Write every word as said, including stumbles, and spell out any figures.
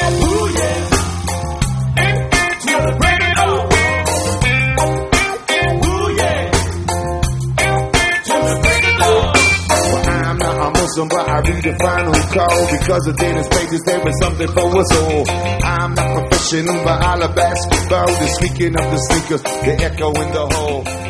Ooh, yeah. To break it all. Ooh, yeah. To break it all. Well, I'm not a Muslim, but I read the final call. Because of Dennis pages, there is something for us all. I'm not professional, but I love basketball. The sneaking of the sneakers, the echo in the hole.